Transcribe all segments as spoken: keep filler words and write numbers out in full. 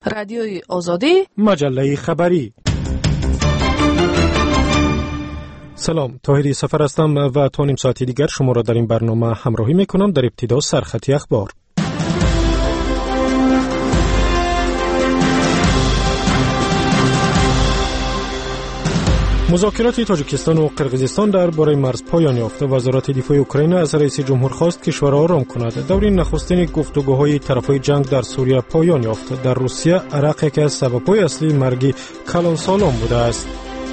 رادیوی آزادی، مجله خبری. سلام، طاهری سفر هستم و تا نیم ساعتی دیگر شما را در این برنامه همراهی میکنم. در ابتدا سرخطی اخبار. مذاکرات تاجیکستان و قرقیزستان درباره مرز پایان یافت. وزارت دفاع اوکراین از رئیس جمهور خواست کشور آرام کند. دوره نخستین گفتگوهای طرفای جنگ در سوریه پایان یافت. در روسیه عرق یکی از سبب‌های اصلی مرگ کلان سالان بوده است.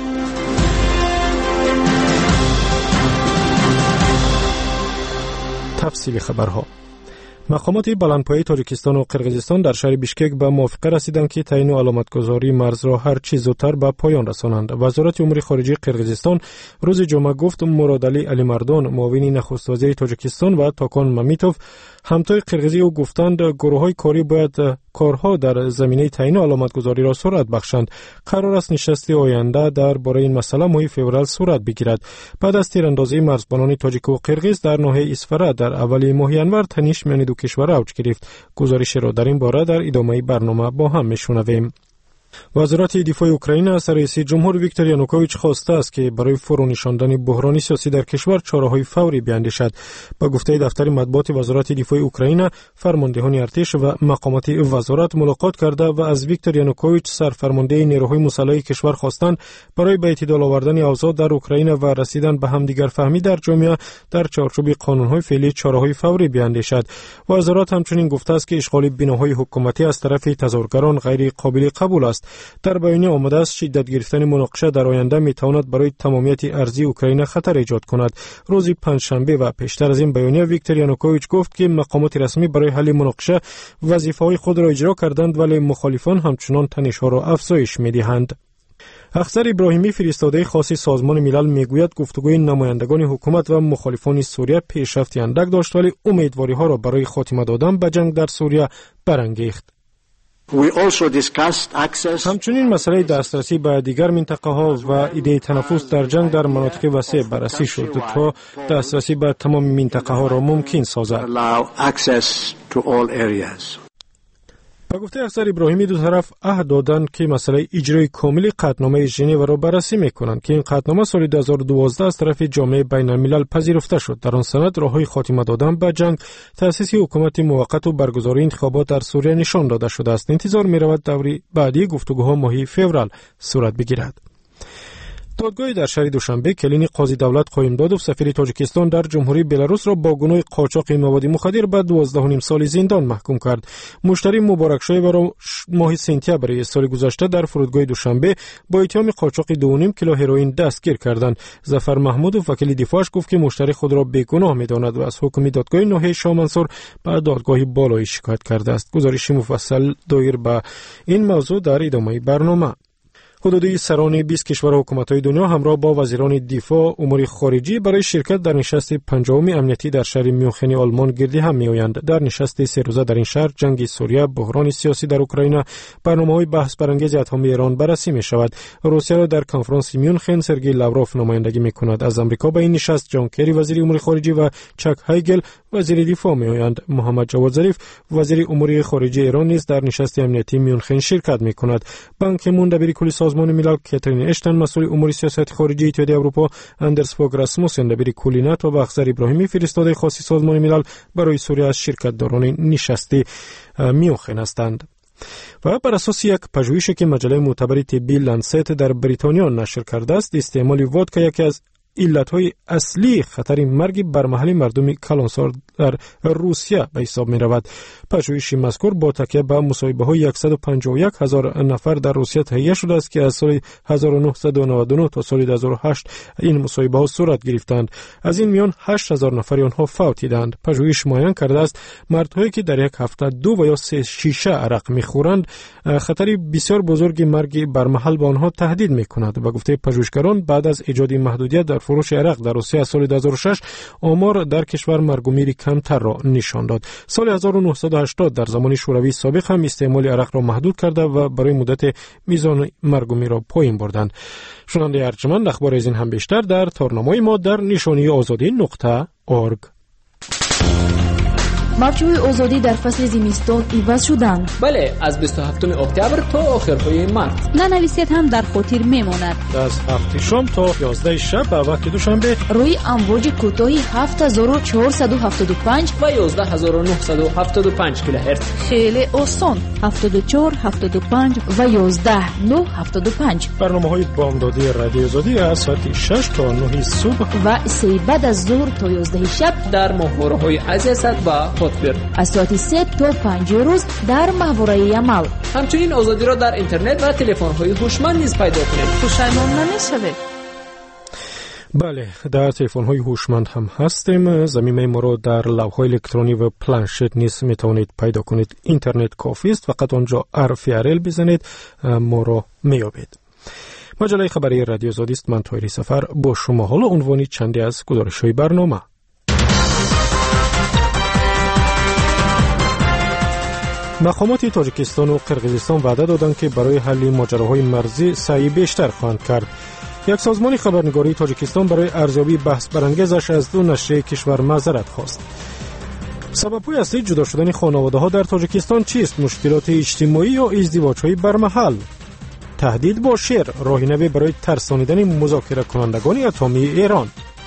تفصیل خبرها. مقامات بلندپایه تاجیکستان و قرقیزستان در شهر بیشکک به موافقه رسیدند که تعیین و علامتگذاری مرز را هر چه زودتر به پایان رسانند. وزارت امور خارجه قرقیزستان روز جمعه گفت مرادعلی علی مردان، معاون نخست وزیر تاجیکستان، و تاکان مامیتوف، همتای قرقیزی، او گفتند گروه‌های کاری باید کارها در زمینه تعیین علامتگذاری را سرعت بخشند. قرار است نشست آینده درباره این مسئله ماه فوریه صورت بگیرد. بعد از تیراندازی مرزبانان تاجیک و قرقیز در ناحیه اسفره در اول ماه ینور، تنش میان دو کشور اوج گرفت. گزارش را در این باره در ادامه برنامه با هم میشنویم. وزارت دفاع اوکراین از رئیس جمهور ویکتور یانوکوویچ خواسته است که برای فرونشاندن بحران سیاسی در کشور چاره‌های فوری بیاندیشد. با گفته دفتر مطبوعات وزارت دفاع اوکراین، فرماندهان ارتش و مقامات وزارت ملاقات کرده و از ویکتور یانوکوویچ، سرفرمانده نیروهای مسلح کشور، خواستند برای به اعتدال آوردن اوضاع در اوکراین و رسیدن به همدیگر فهمی در جامعه در چارچوب قانون‌های فعلی چاره‌های فوری بیاندیشد. وزارت همچنین گفته است که اشغال بناهای حکومتی از طرف تظاهرگران غیر قابل قبول است. در بیانیه آمده است شدت گرفتن مناقشه در آینده میتواند برای تمامیت ارضی اوکراین خطر ایجاد کند. روز پنجشنبه و پیشتر از این بیانیه ویکتور یانوکوویچ گفت که مقامات رسمی برای حل مناقشه وظیفه‌های خود را اجرا کردند، ولی مخالفان همچنان تنش‌ها را افزایش می‌دهند. افسر ابراهیمی، فرستاده خاص سازمان ملل، میگوید گفتگوی نمایندگان حکومت و مخالفان سوریه پیشرفت اندک داشت، ولی امیدواری‌ها را برای خاتمه دادن به جنگ در سوریه برانگیخت. همچنین مسئله دسترسی به دیگر منطقه ها و ایده تنفس در جنگ در مناطق وسیع بررسی شد تا دسترسی به تمام منطقه ها را ممکن سازد. با گفته افسر ابراهیمی، دو طرف عهد دادند که مسئله اجرای کامل قطعنامه ژنو را بررسی میکنند که این قطعنامه سال دو هزار و دوازده از طرف جامعه بین الملل پذیرفته شد. در آن سند راههای خاتمه دادن به جنگ، تأسیس حکومت موقت و برگزاری انتخابات در سوریه نشان داده شده است. انتظار می‌رود دوره بعدی گفتگوها ماه فوریه صورت بگیرد. دادگاه در شهر دوشنبه کلین قاضی دولت قایمدادوف، سفیر تاجیکستان در جمهوری بلاروس، را با گناه قاچاق مواد مخدر به دوازده و نیم سال زندان محکوم کرد. مشتری مبارکشاه را ماه سپتامبر سال گذشته در فرودگاه دوشنبه با اتهام قاچاق دو و نیم کیلو هروئین دستگیر کردند. ظفر محمودوف، وکیل دفاعش، گفت که مشتری خود را بیگناه می‌داند و از حکم دادگاه ناحیه شاه منصور به دادگاه بالایی شکایت کرده است. گزارش مفصل دایر به این موضوع در ادامه برنامه. حدودی سران بیست کشور حکومت‌های دنیا همراه با وزیران دفاع، امور خارجه برای شرکت در نشست پنجم امنیتی در شهر میونخ آلمان گردی هم میآیند. در نشست سه روزه در این شهر جنگ سوریه، بحران سیاسی در اوکراین، برنامه‌های بحث برانگیز اتمی ایران بررسی می‌شود. روسیه را در کنفرانس میونخ سرگئی لاوروف نمایندگی می‌کند. از آمریکا به این نشست جان کری وزیر امور خارجه و چک هایگل وزیر دفاع میآیند. محمد جواد ظریف وزیر امور خارجه ایران نیز در نشست امنیتی میونخ شرکت می‌کند. بانک مندبری کل سازمان ملل، کاترین اشتن مسئول امور سیاست خارجی اتحادیه اروپا، اندرس فوگ راسموسن دبیر کلی ناتو و افسر ابراهیمی، فرستاده خاص سازمان ملل برای سوریه از شرکت داران نشست میونخ هستند. و بر اساس یک پژوهشی که مجله معتبر طبی لنست در بریتانیا نشر کرده است، استعمال ودکا یکی از علتهای اصلی خطر مرگ بر محل مردم کلانسار در روسیه به حساب می رود. پژوهش مذکور با تکیه به مصاحبه های صد و پنجاه و یک هزار نفر در روسیه تهیه شده است که از سال هزار و نهصد و نود و نه تا سال دو هزار و هشت این مصاحبه ها صورت گرفتند. از این میان هشت هزار نفر آنها فوت دیدند. پژوهش معین کرده است مردهایی که در یک هفته دو و یا سه شیشه عرق می‌خورند خطر بسیار بزرگ مرگ بر محل به آنها تهدید می‌کند. و گفته پژوهشگران بعد از ایجاد محدودیت در فروش عرق در روسیه سال دو هزار و شش، آمار در کشور مرگ و میر کمتر را نشان داد. سال هزار و نهصد و هشتاد در زمان شوروی سابق هم استعمال عرق را محدود کرده و برای مدت میزان مرگ و میر را پایین بردند. شنونده ارجمند، اخبار از این هم بیشتر در تارنامه ما در نشانی آزادی نقطه اورگ. мавҷҳои озодӣ дар фасли зимистон иваз шуданд. бале, аз бисту ҳафтуми октябр то охирҳои март. нанависед ҳам дар хотир мемонад. аз ҳафти шом то ёздаҳи шаб ба вақти душанбе рӯи амвоҷи кӯтоҳи ҳафт ҳазору чаҳорсаду ҳафтоду панҷ ва ёздаҳ ҳазору нуҳсаду ҳафтоду панҷ килоҳерц. хеле осон. ҳафтоду чор ҳафтоду панҷ ва ёздаҳ нӯҳ ҳафтоду панҷ. барномаҳои бомдодии радиои озодӣ аз соати шаш то нӯҳи субҳ ва се баъд аз зуҳр то ёздаҳи шаб дар моҳвораҳои азиасад ва хотбир. аз соати се то панҷи рӯз дар маҳвораи Ямал. ҳамчунин озодиро дар интернет ва телефонҳои ҳушманд низ пайдо кунед. пушаймон намешавед. бале, дар телефонҳои ҳушманд ҳам ҳастем. замимаи моро дар лавҳои электронӣ ва планшет низ метавонед пайдо кунед. интернет кофист, фақат онҷо ар эф ар эл бизанед, моро меёбед. маҷалаи хабарии радиои озодист. ман тоҳири сафар бо шумо. ҳоло унвони чанде аз гузоришҳои барнома. мақомоти тоҷикистону қирғизистон ваъда доданд ки барои ҳалли моҷароҳои марзӣ саъи бештар хоҳанд кард. як созмони хабарнигории тоҷикистон барои арзёбии баҳсбарангезаш аз ду нашрияи кишвар маъзарат хост. сабабҳои аслии ҷудо шудани хонаводаҳо дар тоҷикистон чист? мушкилоти иҷтимоӣ ё издивоҷҳои бармаҳал? таҳдид бо шер роҳи наве барои тарсонидани музокиракунандагони атомии Эрон.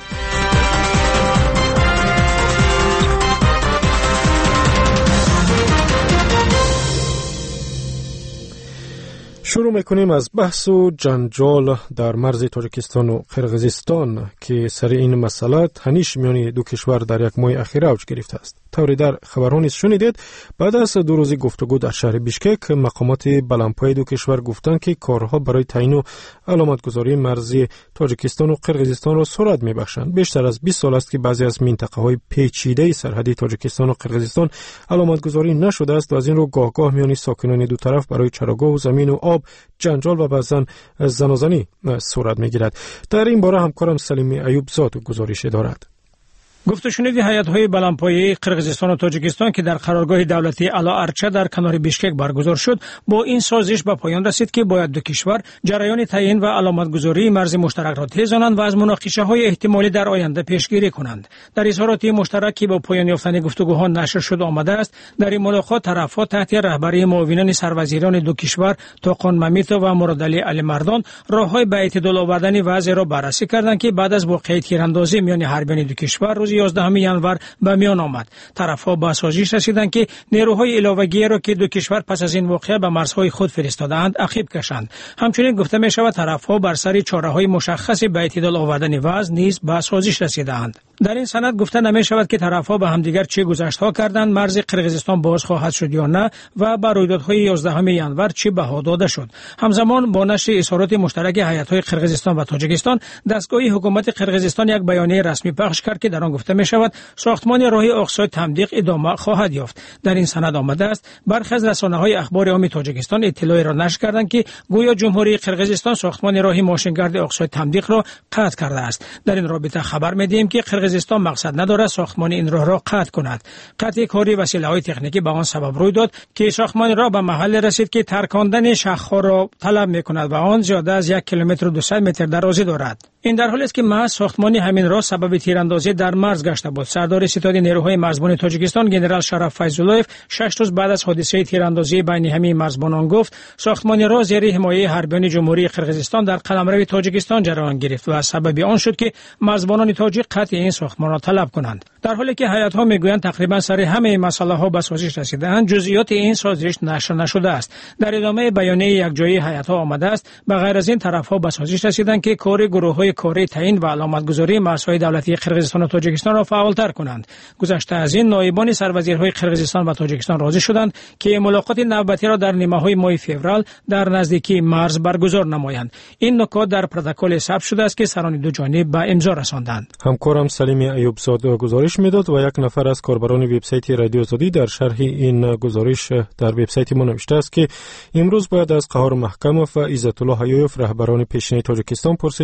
шурӯъ мекунем аз баҳсу ҷанҷол дар марзи тоҷикистону қирғизистон ки сари ин масъала таниш миёни ду кишвар дар як моҳи ахир авҷ гирифтааст. тавре дар хабарҳо низ шунидед, баъд аз ду рӯзи гуфтугӯ дар шаҳри Бишкек, мақомоти баландпои ду кишвар гуфтанд ки корҳо барои таъину аломатгузории марзи тоҷикистону қирғизистонро сурат мебахшанд. бештар аз бист сол аст ки баъзе аз минтақаҳои печидаи сарҳади тоҷикистону қирғизистон аломатгузорӣ нашудааст ва аз ин рӯ гоҳ-гоҳ миёни сокинони ду тараф барои чарогоҳу замину об ҷанҷол ва баъзан занозанӣ сурат мегирад. дар ин бора ҳамкорам Салими Аюбзод гузорише дорад. гуфтушуниди ҳайатҳои баландпояи қирғизистону тоҷикистон ки дар қароргоҳи давлатии Ало Арча дар канори Бишкек баргузор шуд, бо ин созиш ба поён расид ки бояд ду кишвар ҷараёни таъин ва аломатгузории марзи муштаракро тезонанд ва аз муноқишаҳои эҳтимолӣ дар оянда пешгирӣ кунанд. дар изҳороти муштарак ки бо поён ёфтани гуфтугӯҳо нашр шуд омадааст, дар ин мулоқот тарафҳо таҳти раҳбарии муовинони сарвазирони ду кишвар Тоқон Мамитов ва Муродалӣ Алимардон роҳҳои ба эътидол овардани вазъеро баррасӣ карданд ки баъд аз воқеаи тирандозӣ миёни ҳарбияни ду кишвар рӯзи ёздаҳуми январ ба миён омад. тарафҳо ба созиш расиданд ки нерӯҳои иловагиеро ки ду кишвар пас аз ин воқеа ба марзҳои худ фиристодаанд ақиб кашанд. ҳамчунин гуфта мешавад, тарафҳо бар сари чораҳои мушаххаси ба эътидол овардани вазъ низ ба созиш расидаанд. дар ин санад гуфта намешавад ки тарафҳо ба ҳамдигар чӣ гузаштҳо карданд, марзи қирғизистон боз хоҳад шуд ё на ва ба рӯйдодҳои ёздаҳуми январ чӣ баҳо дода шуд. ҳамзамон бо нашри изҳороти муштараки ҳайатҳои қирғизистон ва тоҷикистон, дастгоҳи ҳукумати қирғизистон як баёнияи расмӣ пахш кард ки дар он гуфта мешавад, сохтмони роҳи Оқсой Тамдиқ идома хоҳад ёфт. дар ин санад омадааст, бархе аз расонаҳои ахбори омми тоҷикистон иттилоеро нашр карданд ки гӯё ҷумҳурии қирғизистон сохтмони роҳи мошингарди Оқсой Тамдиқро қатъ кардааст. дар ин робита хабар медиҳем ки қирғизистон мақсад надорад сохтмони ин роҳро қатъ кунад. қатъи кори василаҳои техникӣ ба он сабаб рӯй дод ки сохтмони роҳ ба маҳалле расид ки таркондани шахҳоро талаб мекунад ва он зиёда аз як километру дуйсад метр дарозӣ дорад. ин дар ҳоле аст ки маҳз сохтмони ҳамин роҳ сабаби тирандозӣ дар марз гашта буд. сардори ситоди нерӯҳои марзбони тоҷикистон генерал Шараф Файзуллоев шаш рӯз баъд аз ҳодисаи тирандозии байни ҳамаи марзбонон гуфт, сохтмони роҳ зери ҳимояи ҳарбиёни ҷумҳурии қирғизистон дар қаламрави тоҷикистон ҷараён гирифт ва сабаби он шуд ки марзбонони тоҷик қатъи ин сохтмонро талаб кунанд. дар ҳоле ки ҳайатҳо мегӯянд тақрибан сари ҳамаи масъалаҳо ба созиш расидаанд, ҷузъиёти ин созиш нашр нашудааст. дар идомаи баёнияи якҷоии ҳайатҳо омадааст, ба ғайр аз ин тарафҳо ба созиш расиданд ки кори гурӯҳҳои кории таъин ва аломатгузории марзҳои давлатии қирғизистону тоҷикистонро фаъолтар кунанд. гузашта аз ин ноибони сарвазирҳои қирғизистон ва тоҷикистон розӣ шуданд ки мулоқоти навбатиро дар нимаҳои моҳи феврал дар наздикии марз баргузор намоянд. ин нукот дар протоколе сабт шудааст ки сарони дуҷониб ба имзо расонданд. ҳамкорам Салими Аюбзод гузориш медод ва як нафар аз корбарони вебсайти Радиои Озодӣ дар шарҳи ин гузориш дар вебсайти мо навиштааст ки имрӯз бояд аз Қаҳор Маҳкамов ва Иззатулло Ҳаёев, раҳбарони пешини Тоҷикистон, пурсид ки барои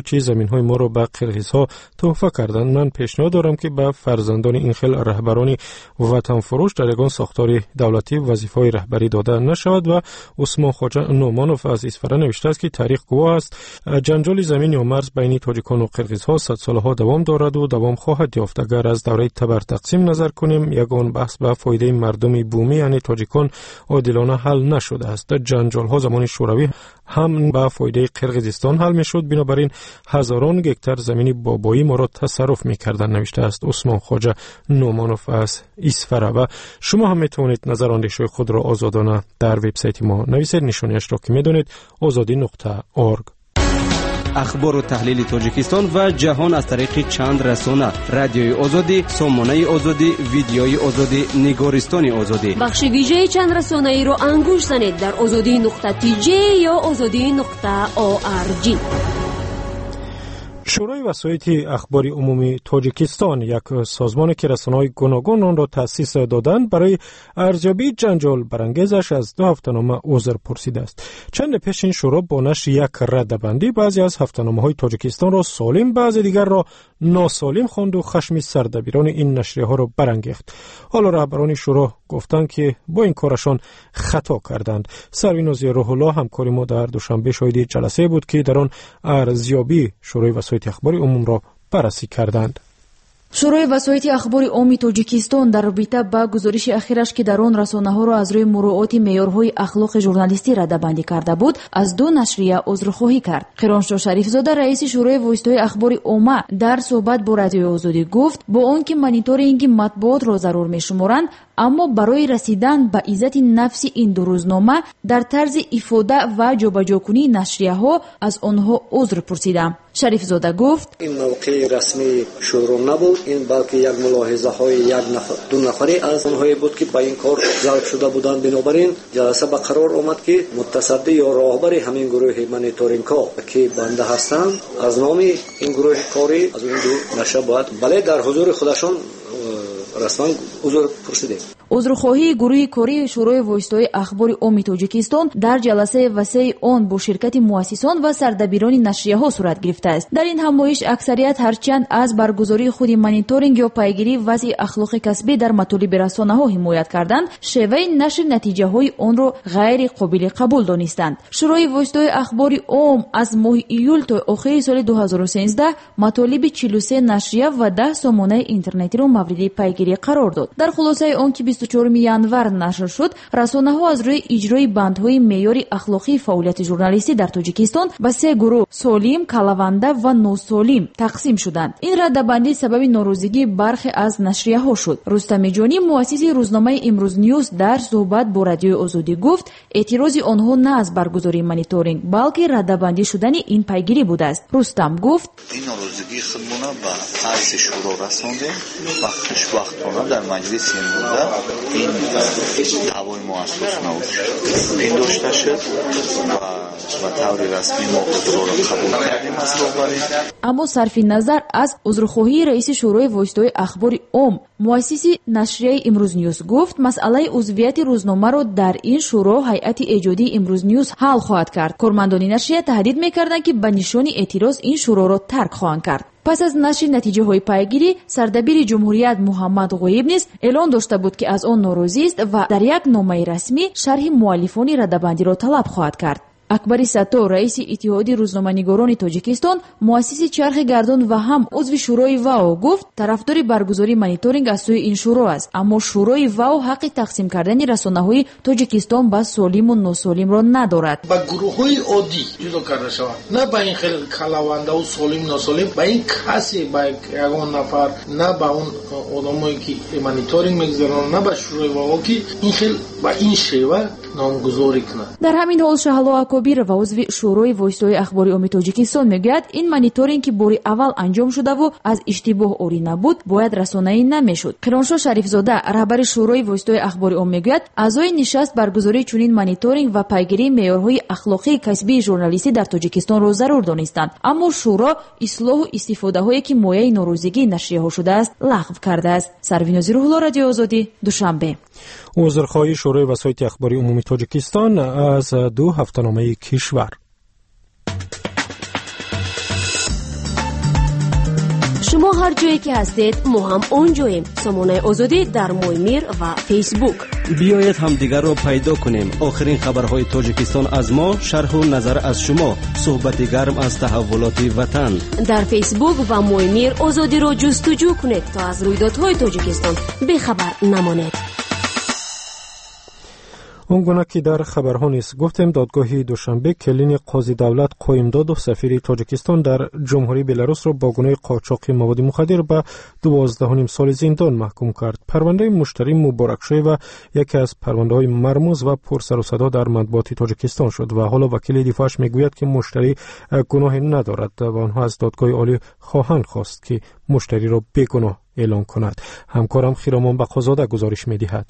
که زمین‌های ما را به قرقیزها تحفه کردند. من پیشنهاد دارم که به فرزندان این خیل رهبران وطن فروش در یگان ساختار دولتی وظیفه‌های رهبری داده نشود. و عثمان خواجه نومانوف از اصفهان نوشته است که تاریخ گواه است جنجال زمین یا مرز بین تاجیکان و قرقیزها صد سالها دوام دارد و دوام خواهد یافت. اگر از دوره تبر تقسیم نظر کنیم، یگان بحث به فایده مردم بومی یعنی تاجیکان عادلانه حل نشده است. جنجال ها زمان شوروی هم به فایده قرقیزستان حل می شد، بنابراین هزاران گکتر زمین بابایی ما را تصرف می کردن، نوشته است عثمان خواجه نومانوف از اصفهان. و شما هم می توانید نظر اندیشه خود را آزادانه در وبسایت ما نویسید. نشانیش را که می دانید آزادی نقطه اورگ. اخبار و تحلیل تاجیکستان و جهان از طریق چند رسانه: رادیوی آزادی، سامانه آزادی، ویدیوی آزادی، نگارستان آزادی. بخش ویژه چند رسانه ای را انگوش زنید در آزادی نقطه تی جی یا آزادی نقطه او آر جی. شورای وسایط اخباری عمومی تاجیکستان، یک سازمان که رسانه‌های گوناگون آن را تأسیس دادند، برای ارزیابی جنجال برانگیزش از دو هفته‌نامه عذر پرسیده است. چند پیش این شورا با نشر یک ردبندی بعضی از هفته‌نامه‌های تاجیکستان را سالم، بعضی دیگر را ناسالم خواند و خشم سردبیران این نشریه‌ها را برانگیخت. حالا رهبران شورا گفتند که با این کارشان خطا کردند. سروینازی روح الله همکار ما در دوشنبه شاهد جلسه بود که در آن ارزیابی شورای وسایط اخباری عموم را بررسی کردند. شورای وسایط اخباری عمومی تاجیکستان در رابطه با گزارش اخیرش که در آن رسانه‌ها را از روی مراعات معیارهای اخلاق ژورنالیستی رده‌بندی کرده بود، از دو نشریه عذرخواهی کرد. قیرانشاه شریفزاده رئیس شورای واسطه‌های اخباری عمومی در صحبت با رادیوی آزادی گفت با آنکه مانیتورینگ مطبوعات را ضرور می‌شمارند، اما برای رسیدن به عزت نفس این دو روزنامه در طرز افاده و جابجاکنی نشریه‌ها از آنها عذر پرسیدم. شریفزاده گفت این موقع رسمی شروع نبود، این بلکه یک ملاحظه های یک نفر دو نفری از آنهایی بود که با این کار جلب شده بودند. بنابراین جلسه به قرار آمد که متصدی یا راهبر همین گروه مانیتورینگ ها که بنده هستند از نام این گروه کاری از اون دو نشه باید بله در حضور خودشان رسما عذر پرسیدیم. عذرخواهی گروه کاری شورای واسطه‌های اخباری عمومی تاجیکستان در جلسه وسیع آن با شرکت مؤسسان و سردبیران نشریه‌ها صورت گرفته است. در این همایش اکثریت هرچند از برگزاری خود مانیتورینگ یا پیگیری وضع اخلاق کسبی در مطالب رسانه‌ها حمایت کردند، شیوه نشر نتیجه‌های آن را غیر قابل قبول دانستند. شورای واسطه‌های اخباری عمومی از ماه ایول تا آخر سال دو هزار و سیزده مطالب چهل و سه نشریه و ده سامانه اینترنتی را مورد پیگیری قرار داد. در خلاصه آن که بیست و چهارم ینور نشر شد، رسانه‌ها از روی اجرای بندهای معیاری اخلاقی فعالیت ژورنالیستی در تاجیکستان به سه گروه سالم، کلاونده و ناسالم تقسیم شدند. این رده‌بندی سبب ناراضگی برخی از نشریه‌ها شد. رستم جانی مؤسس روزنامه امروز نیوز در صحبت با رادیوی آزادی گفت اعتراض آنها نه از برگزاری مانیتورینگ بلکه رده‌بندی شدن این پیگیری بوده است. رستم گفت این ناراضگی خودمون به عرض شورا رساندیم و خوشبختانه در مجلس امروز این دعوای ما اساس نبود، این داشته شد و و طور رسمی ما خود را قبول کردیم از راهبری. اما صرف نظر از عذرخواهی رئیس شورای واسطه‌های اخباری عمومی، مؤسس نشریه امروز نیوز گفت مسئله عضویت روزنامه را در این شورا هیئت ایجادی امروز نیوز حل خواهد کرد. کارمندان نشریه تهدید می‌کردند که به نشان اعتراض این شورا را ترک خواهند کرد. پس از نشر نتیجه های پیگیری، سردبیر جمهوریت محمد غویب نیز اعلان داشته بود که از آن ناراضی است و در یک نامه رسمی شرح مؤلفان رده‌بندی را طلب خواهد کرد. اکبری ستو رئیس اتحاد روزنامه‌نگاران تاجیکستان، مؤسس چرخ گردون و هم عضو شورای واو گفت طرفدار برگزاری مانیتورینگ از سوی این شورا است، اما شورای واو حق تقسیم کردن رسانه‌های تاجیکستان با سالم و ناسالم را ندارد. با گروه‌های عادی جدا کرده شود، نه با این خیلی کلاونده و سالم ناسالم، با این کسی با یگان نفر، نه با اون آدمایی که مانیتورینگ می‌گذارن، نه با شورای واو که این خیلی با این شیوه نامگذاری کنند. در همین حال شهلا اکابیر و عضو شورای واسطه‌های اخباری عمومی تاجیکستان میگوید این مانیتورینگ که باری اول انجام شده و از اشتباه عاری نبود باید رسانه‌ای نمیشد. قیرانشاه شریفزاده رهبر شورای واسطه‌های اخباری عمومی میگوید اعضای نشست برگزاری چنین مانیتورینگ و پیگیری معیارهای اخلاقی کسبی ژورنالیستی در تاجیکستان را ضرور دانستند، اما شورا اصلاح و استفاده‌هایی که مایه ناراضگی نشریه‌ها شده است لغو کرده است. سروینازی روح الله، رادیو آزادی، دوشنبه. عذرخواهی شورای وسایط اخباری عمومی تاجیکستان از دو هفته‌نامه کشور. شما هر جایی که هستید ما هم اونجاییم. سامانه آزادی در مویمیر و فیسبوک. بیایید هم دیگر رو پیدا کنیم. آخرین خبرهای تاجیکستان از ما، شرح و نظر از شما، صحبت گرم از تحولات وطن. در فیسبوک و مویمیر آزادی رو جستجو کنید تا از رویدادهای تاجیکستان بی‌خبر نمانید. اونگونه که در خبرها نیست گفتیم دادگاه دوشنبه کلین قاضی دولت قایمداد و سفیر تاجیکستان در جمهوری بلاروس را با گناه قاچاق مواد مخدر به دوازده و نیم سال زندان محکوم کرد. پرونده مشتری مبارکشوی و یکی از پرونده های مرموز و پرسر و صدا در مطبوعات تاجیکستان شد و حالا وکیل دفاعش میگوید که مشتری گناه ندارد و آنها از دادگاه عالی خواهند خواست که مشتری را بیگناه اعلام کند. همکارم خیرامان بقازاده گزارش میدهد.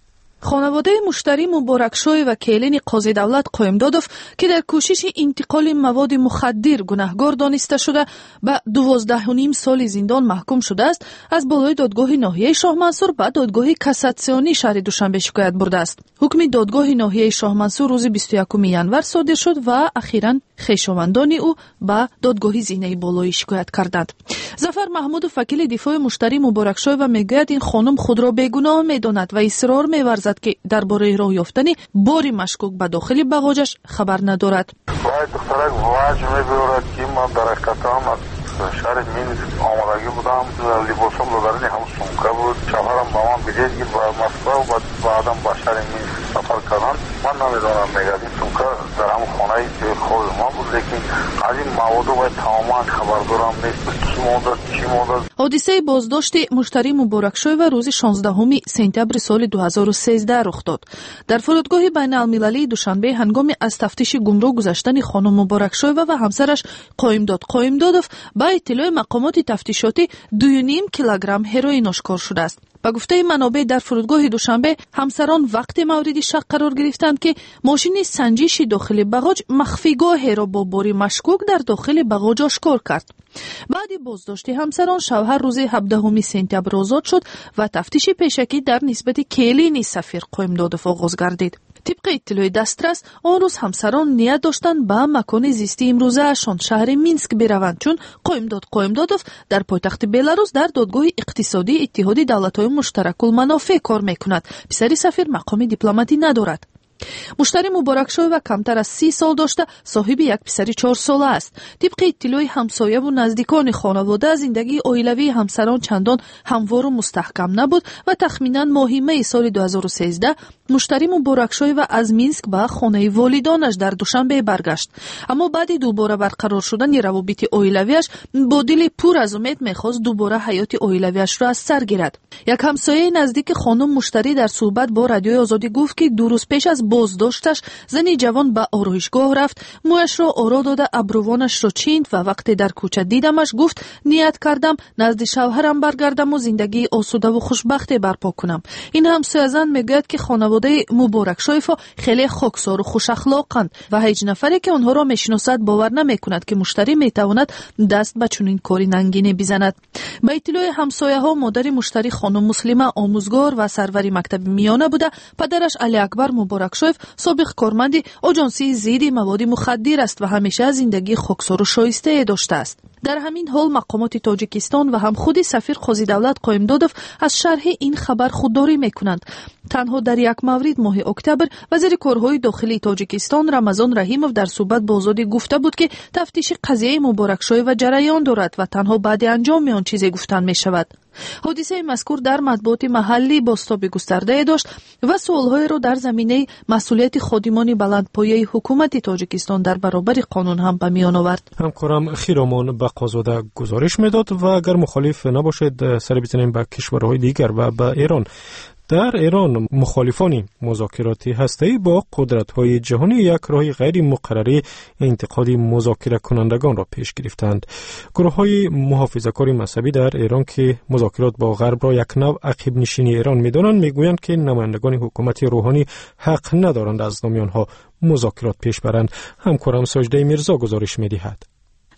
خانواده مشتری مبارکشوی و کلین قاضی دولت قایمدادوف که در کوشش انتقال مواد مخدر گناهکار دانسته شده به دوازده و نیم سال زندان محکوم شده است، از بالای دادگاه ناحیه شاه منصور به دادگاه کاساسیونی شهر دوشنبه شکایت برده است. حکم دادگاه ناحیه شاه منصور روز بیست و یکم ینور صادر شد و اخیراً خویشاوندان او به دادگاه زینه بالایی شکایت کردند. ظفر محمودов وکیل دفاع مشتری مبارکشوی و میگوید این خانم خود را بیگناه میداند و اصرار می‌ورزد که درباره راه یافتن باری مشکوک به داخل باغاجش خبر ندارد. باید دخترک واج می‌برد که من در حقیقت شهر مینسک آمادگی بودم، لباسم لدرنی هم سمکه بود. شوهرم با من بگید که با مسکو و بعدم با شهر مینسک سفر کردن. من نمیدونم میگه این سمکه در هم خانه خود ما بود، لیکن از این موضوع باید تماما خبردارم نیست کی موضوع چی موضوع. حادثه بازداشت مشتری مبارکشوی و روز شانزدهم سپتامبر سال دو هزار و سیزده رخ داد. در فرودگاه بین المللی دوشنبه هنگام از تفتیش گمرک گذشتن خانم مبارکشوی و همسرش قایمداد قایمدادوف با اطلاع مقامات تفتیشاتی دو و نیم کیلوگرم هروئین آشکار شده است. با گفته منابع در فرودگاه دوشنبه همسران وقت مورد شک قرار گرفتند که ماشین سنجش داخل باغاج مخفیگاه را با باری مشکوک در داخل باغاج آشکار کرد. بعد بازداشت همسران شوهر روز هفدهم سپتامبر آزاد شد و تفتیش پیشکی در نسبت کلین سفیر قایمدادوف آغاز گردید. طبق اطلاع دسترس آن روز همسران نیت داشتند به مکان زیستی امروزه اشان شهر مینسک بروند، چون قایمداد قایمدادوف در پایتخت بلاروس در دادگاه اقتصادی اتحاد دولت‌های مشترک المنافع کار میکند. پسر سفیر مقام دیپلماتی ندارد. مشتری مبارکشوی و کمتر از سی سال داشته صاحب یک پسر چهار ساله است. طبق اطلاع همسایه و نزدیکان خانواده زندگی عائلوی همسران چندان هموار و مستحکم نبود و تخمینا ماه می سال دو هزار و سیزده مشتری مبارکشوی و از مینسک به خانه والدانش در دوشنبه برگشت، اما بعد دوباره برقرار شدن روابط عائلویش با دل پر از امید میخواست دوباره حیات عائلویش را از سر گیرد. یک همسایه نزدیک خانم مشتری در صحبت با رادیوی آزادی گفت که دو روز پیش از بازداشتش زنی جوان به آرایشگاه رفت، مویش را آرا داده ابروانش را چیند و وقتی در کوچه دیدمش گفت نیت کردم نزد شوهرم برگردم و زندگی آسوده و خوشبختی برپا کنم. این همسایه زن میگوید که خانواده مبارکشویفا خیلی خاکسار و خوش اخلاقند و هیچ نفری که آنها را میشناسد باور نمیکند که مشتری میتواند دست به چنین کاری ننگینی بزند. با اطلاع همسایه ها مادر مشتری خانم مسلمه آموزگار و سروری مکتب میانه بوده. پدرش علی اکبر مبارکشویف سابق کارمند آژانسی ضد مواد مخدر است و همیشه زندگی خاکسار و شایسته داشته است. در همین حال مقامات تاجیکستان و هم خود سفیر قاضی دولت قایمدادوف از شرح این خبر خودداری میکنند. تنها در یک مورد ماه اکتبر وزیر کارهای داخلی تاجیکستان رمضان رحیموف در صحبت با آزادی گفته بود که تفتیش قضیه مبارکشوی و جریان دارد و تنها بعد انجام آن چیزی گفتن می شود. حادثه مذکور در مطبوعات محلی بازتاب گسترده داشت و سوالهای را در زمینه مسئولیت خادمان بلندپایه حکومت تاجیکستان در برابر قانون هم به میان آورد. همکارم خیرامان بقازاده گزارش میداد و اگر مخالف نباشد سر بزنیم به کشورهای دیگر و به ایران. در ایران مخالفان مذاکرات هسته‌ای با قدرت‌های جهانی یک راه غیر مقرری انتقاد مذاکره کنندگان را پیش گرفتند. گروه‌های محافظه‌کار مذهبی در ایران که مذاکرات با غرب را یک نوع عقب نشینی ایران می‌دانند می‌گویند که نمایندگان حکومت روحانی حق ندارند از نام آنها مذاکرات پیش برند. همکارم ساجده میرزا گزارش می‌دهد.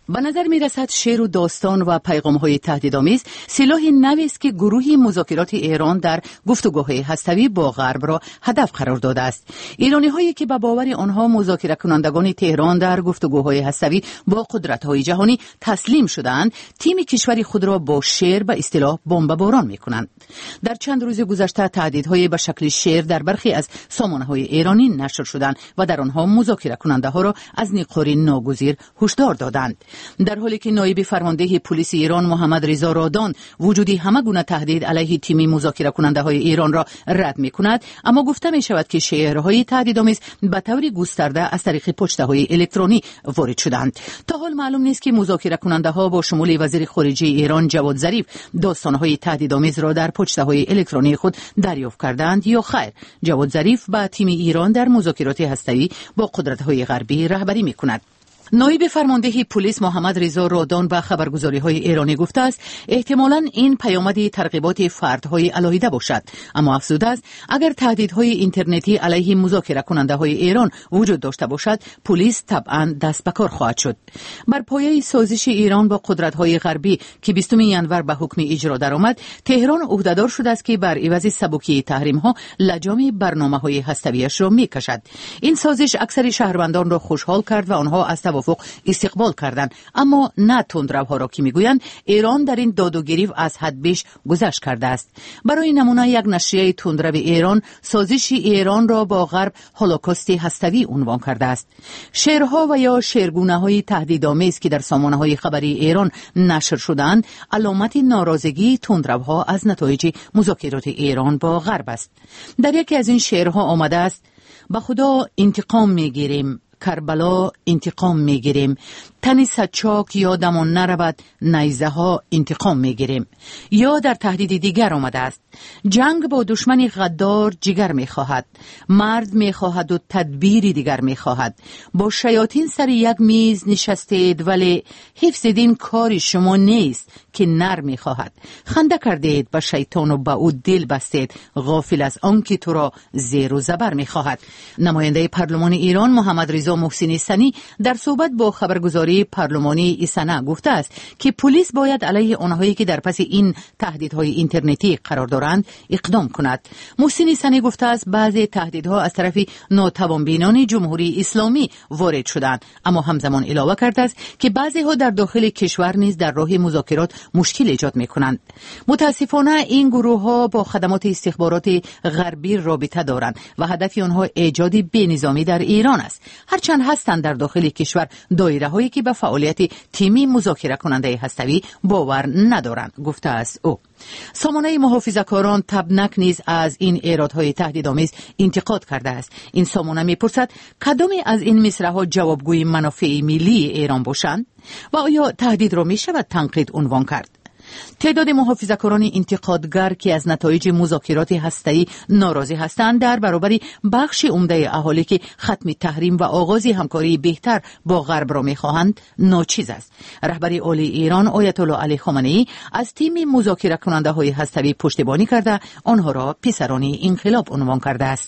به نظر می رسد شعر و داستان و پیغام‌های تهدیدآمیز سلاحی نوی است که گروه مذاکرات ایران در گفتگوهای هسته‌ای با غرب را هدف قرار داده است. ایرانی‌هایی که به باور آنها مذاکره کنندگان تهران در گفتگوهای هسته‌ای با قدرت‌های جهانی تسلیم شدند، تیم کشور خود را با شعر به اصطلاح بمباران می‌کنند. در چند روز گذشته تهدیدهای به شکل شعر در برخی از سامانه‌های ایرانی نشر شدند و در آنها مذاکره کننده‌ها را از نیقار ناگزیر هشدار دادند. در حالی که نایب فرمانده پلیس ایران محمد رضا رادان وجودی همه گونه تهدید علیه تیم مذاکره کننده های ایران را رد می کند، اما گفته می شود که شعرهای تهدیدآمیز به طور گسترده از طریق پچته های الکترونی وارد شدند. تا حال معلوم نیست که مذاکره کننده ها با شمول وزیر خارجه ایران جواد ظریف داستان های تهدیدآمیز را در پچته های الکترونی خود دریافت کردند یا خیر. جواد ظریف با تیم ایران در مذاکرات هسته‌ای با قدرت های غربی رهبری می کند. نایب فرمانده پلیس محمد رضا رادان به خبرگزاری‌های ایرانی گفته است احتمالاً این پیامد ترغیبات فردهای علیحده باشد، اما افزوده است اگر تهدیدهای اینترنتی علیه مذاکره کننده‌های ایران وجود داشته باشد، پلیس طبعاً دست به کار خواهد شد. بر پایه سازش ایران با قدرت‌های غربی که بیستم ژانویه به حکم اجرا درآمد، تهران عهده‌دار شده است که بر عوض سبکی تحریم‌ها لجام برنامه‌های هسته‌ایش را می‌کشد. این سازش اکثر شهروندان را خوشحال کرد و آنها از توافق استقبال کردند، اما نه تندروها را که میگویند ایران در این داد و گریف از حد بیش گذشت کرده است. برای نمونه یک نشریه تندرو ایران سازش ایران را با غرب هولوکاست هسته‌ای عنوان کرده است. شعرها و یا شعرگونه‌های تهدیدآمیز که در سامانه‌های خبری ایران نشر شدند علامت ناراضگی تندروها از نتایج مذاکرات ایران با غرب است. در یکی از این شعرها آمده است: به خدا انتقام میگیریم، کربلا انتقام میگیریم، تنی سچاک یادمون نرود، نیزه ها انتقام میگیریم. یا در تهدید دیگر آمده است: جنگ با دشمن غدار جگر میخواهد، مرد میخواهد و تدبیری دیگر میخواهد. با شیاطین سر یک میز نشستید، ولی حفظ دین کار شما نیست که نر میخواهد. خنده کردید به شیطان و به او دل بستید، غافل از آن که تو را زیر و زبر میخواهد. نماینده پارلمان ایران محمد رضا محسنی سنی در صحبت با خبرگزاری پارلمانی ایسنا گفته است که پلیس باید علیه آنهایی که در پس این تهدیدهای اینترنتی قرار دارند اقدام کند. محسنی سنی گفته است بعضی تهدیدها از طرف ناتوانبینان جمهوری اسلامی وارد شدند، اما همزمان علاوه کرده است که بعضی ها در داخل کشور نیز در راه مذاکرات مشکل ایجاد میکنند. متاسفانه این گروه ها با خدمات استخبارات غربی رابطه دارند و هدف آنها ایجاد بی‌نظامی در ایران است، هرچند هستند در داخل کشور دایره هایی که به فعالیت تیمی مذاکره کننده هسته‌ای باور ندارند، گفته است او. سامانه محافظه‌کاران تبنک نیز از این ایرادهای تهدیدآمیز انتقاد کرده است. این سامانه میپرسد کدامی از این مصرع‌ها جوابگوی منافع ملی ایران باشند و آیا تهدید را میشود تنقید عنوان کرد؟ تعداد محافظه‌کاران انتقادگر که از نتایج مذاکرات هسته‌ای ناراضی هستند در برابر بخش عمده اهالی که ختم تحریم و آغاز همکاری بهتر با غرب را می‌خواهند ناچیز است. رهبر عالی ایران آیت الله علی خامنه‌ای از تیم مذاکره کننده‌های هسته‌ای پشتیبانی کرده آنها را پسران انقلاب عنوان کرده است.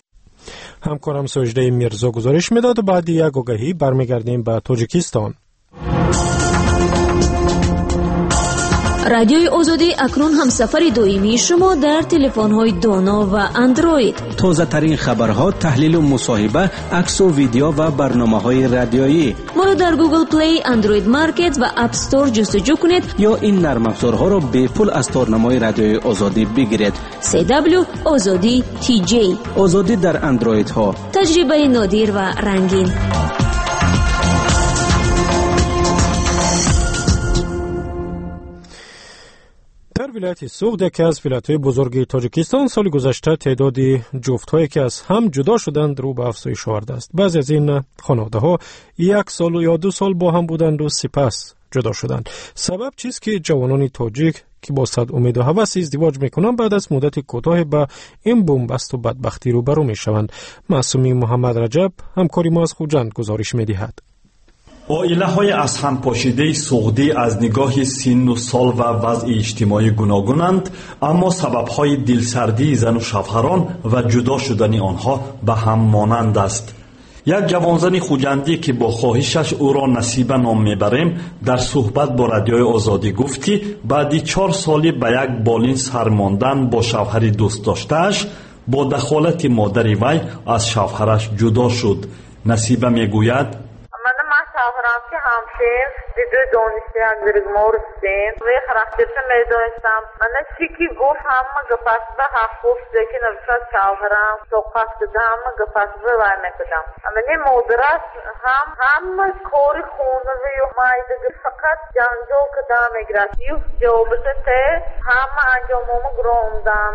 همکارم سجده میرزا گزارش میداد و بعد یک آگهی برمیگردیم به تاجیکستان. رادیوی آزادی اکنون هم سفر دائمی شما در تلفن‌های دانا و اندروید. تازه ترین خبرها، تحلیل و مصاحبه، عکس و ویدیو و برنامه‌های رادیویی. ما را در گوگل پلی، اندروید مارکت و اپ استور جستجو کنید یا این نرم افزارها را به پول از تارنمای رادیوی آزادی بگیرید. سی دبلیو آزادی تی جی. آزادی در اندروید ها. تجربه نادر و رنگین. در ولایت سوغد، یکی از ولایت‌های بزرگ تاجیکستان، سال گذشته تعداد جفت‌هایی که از هم جدا شدند رو به افزایش آورده است. بعضی از این خانواده‌ها یک سال یا دو سال با هم بودند و سپس جدا شدند. سبب چیست که جوانان تاجیک که با صد امید و هوس ازدواج میکنند بعد از مدت کوتاه با این بنبست و بدبختی روبرو میشوند. معصومی محمد رجب همکاری ما از خوجند گزارش میدهد. عائله های از هم پاشیده سوغدی از نگاه سن و سال و وضع اجتماعی گوناگونند، اما سبب های دلسردی زن و شوهران و جدا شدن آنها به هم مانند است. یک جوانزن خوجندی که با خواهشش او را نصیبه نام میبریم در صحبت با رادیوی آزادی گفت که بعدی چهار سالی به یک بالین سر ماندن با شوهر دوست داشته‌اش با دخالت مادر وی از شوهرش جدا شد. نصیبه میگوید شوهرم که همسر به دو دانشی از برگمار سیم و خرخترش میدانستم من چی که گفت همه گفت به حق گفت که نبشت شوهرم صحبت کده همه گفت به وی میکدم اما این مادرش هم همه کاری خونه و یو مایده فقط جنجو کده میگرد یو جوابت ته همه انجامومو گرومدم.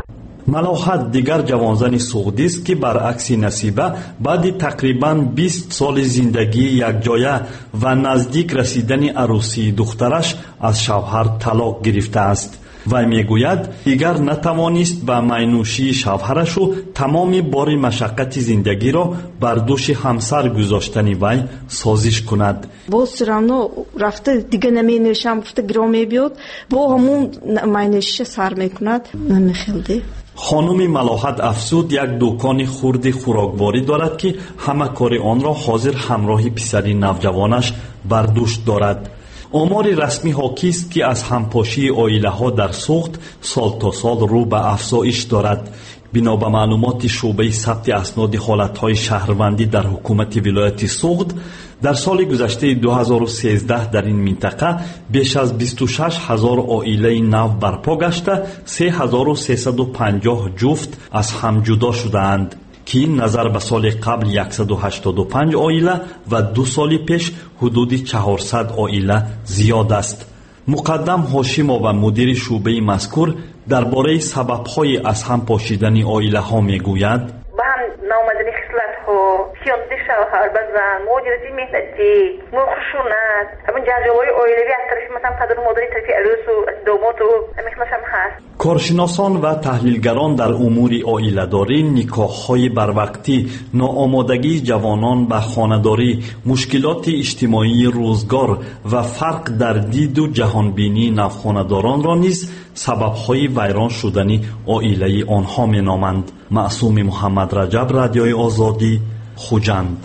ملاحت دیگر جوانزن سعودی است که برعکس نصیبه بعد تقریباً بیست سال زندگی یک جایه و نزدیک رسیدن عروسی دخترش از شوهر طلاق گرفته است. وی میگوید دیگر نتوانست به مینوشی شوهرش و تمام بار مشقت زندگی را بر دوش همسر گذاشتن وی سازش کند. باز رانو رفته دیگه نمینوشم گفته گرامی بیاد با همون مینوشی سر میکند نمیخیلده. خانم ملاحت افزود یک دکان خرد خوراکواری دارد که همه کار آن را حاضر همراه پسری نوجوانش بر دوش دارد. آمار رسمی حاکی است که از همپاشی عائله ها در سوخت سال تا سال رو به افزایش دارد. بنا به معلومات شعبه ثبت اسناد حالتهای شهروندی در حکومت ولایت سوخت در سال گذشته دو هزار و سیزده در این منطقه بیش از بیست و شش هزار عائله نو برپا گشته سه هزار و سیصد و پنجاه جفت از هم جدا شده‌اند که این نظر به سال قبل صد و هشتاد و پنج عائله و دو سال پیش حدود چهارصد عائله زیاد است. مقدم هاشم و مدیر شعبه مذکور درباره سبب‌های از هم پاشیدن عائله ها میگوید به هم نامدنی خصلت ها خیانت شوهر به زن موجودی مهنتی خشونت همون جنجال‌های عائلوی از طرف مثلا پدر و مادر طرف عروس و داماد و همین هم هست. کارشناسان و تحلیلگران در امور عائله‌داری، نکاح‌های بروقتی، ناآمادگی جوانان به خانه‌داری، مشکلات اجتماعی روزگار و فرق در دید و جهانبینی نوخانه‌داران را نیز سبب‌های ویران شدن عائله آنها می‌نامند. معصوم محمد رجب، رادیوی آزادی، خوجند.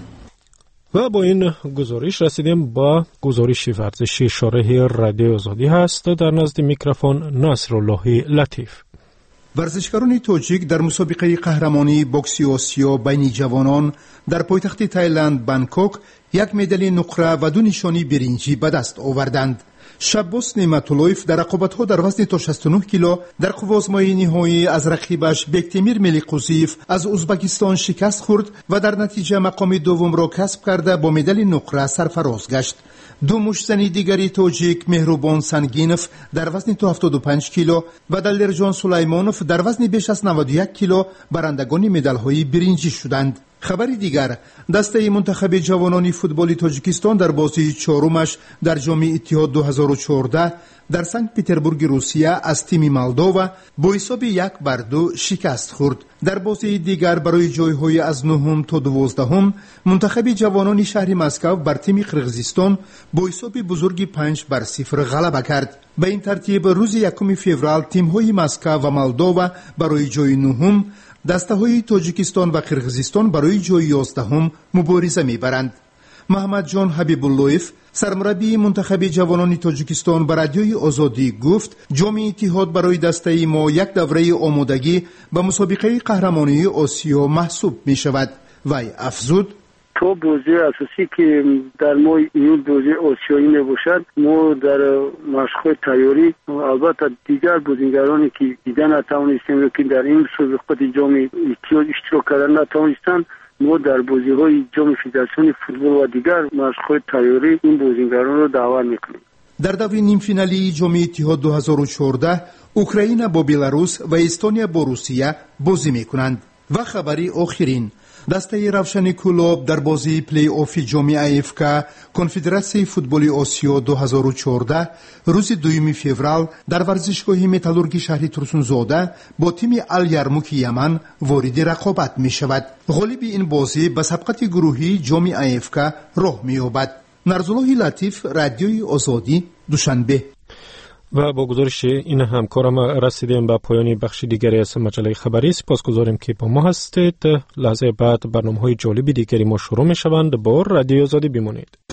و با این گزارش رسیدیم با گزارش ورزشی شارح رادیو آزادی هست. در نزد میکروفون نصرالله لطیف. ورزشکاران تاجیک در مسابقه قهرمانی بوکس آسیا بین جوانان در پایتخت تایلند بانکوک یک مدال نقره و دو نشانی برنجی به دست آوردند. شبوس نعمت‌اللهیف در رقابت‌ها در وزن تا شصت و نه کیلو در قوازمای نهایی از رقیبش بکتمیر ملیقوزیف از ازبکستان شکست خورد و در نتیجه مقام دوم را کسب کرده با مدال نقره سرفراز گشت. دو مشتزن دیگری تاجیک مهربان سنگینف در وزن تا هفتاد و پنج کیلو و دلرجان سلیمانوف در وزن بیش از نود و یک کیلو برندگان مدال‌های برنجی شدند. خبری دیگر، دسته منتخب جوانان فوتبال تاجیکستان در بازی چهارمش در جام اتحاد دو هزار و چهارده در سنت پترزبورگ روسیه از تیم مولداوا با حساب یک بر دو شکست خورد. در بازی دیگر برای جایهای از نهم تا دوازدهم منتخب جوانان شهر مسکو بر تیم قرقیزستان با حساب بزرگی پنج بر صفر غلبه کرد. به این ترتیب روز یکم فوریه تیم‌های مسکو و مولداوا برای جای نهم، دسته های تاجیکستان و قرقیزستان برای جای یازدهم مبارزه می‌برند. محمد جان حبیب اللهیف، سرمربی منتخب جوانان تاجیکستان، به رادیوی آزادی گفت جام اتحاد برای دسته ما یک دوره آمادگی به مسابقه قهرمانی آسیا محسوب می شود. وی افزود تا بازی اساسی که در ماه ایول بازی آسیایی می باشد، ما در مشق‌های تیاری البته دیگر بازیگرانی که دیدن نتوانستیم که در این مسابقات جام اتحاد اشتراک کردن نتوانستند، ما در بازی‌های جام فدراسیون فوتبال و دیگر مشق‌های تیاری این بازیگران را دعوت می‌کنیم. در دور نیم فینالی جام اتحاد دو هزار و چهارده اوکراین با بلاروس و استونیا با روسیه بازی می‌کنند. و خبری آخرین، دسته روشن کلوب در بازی پلی آف جام ایفکا کنفدراسیون فوتبال آسیا دو هزار و چهارده روز دوم فوریه در ورزشگاه متالورگی شهر ترسونزاده با تیم الیرموک یمن وارد رقابت می شود. غالب این بازی به سبقت گروهی جام ایفکا راه می یابد. نرزالله لطیف، رادیوی آزادی، دوشنبه. و با گزارش این همکارم رسیدیم به پایان بخش دیگری از مجله خبری. سپاسگزاریم که با ما هستید. لحظه بعد برنامه‌های جالب دیگری ما شروع می‌شوند. با رادیو آزادی بمانید.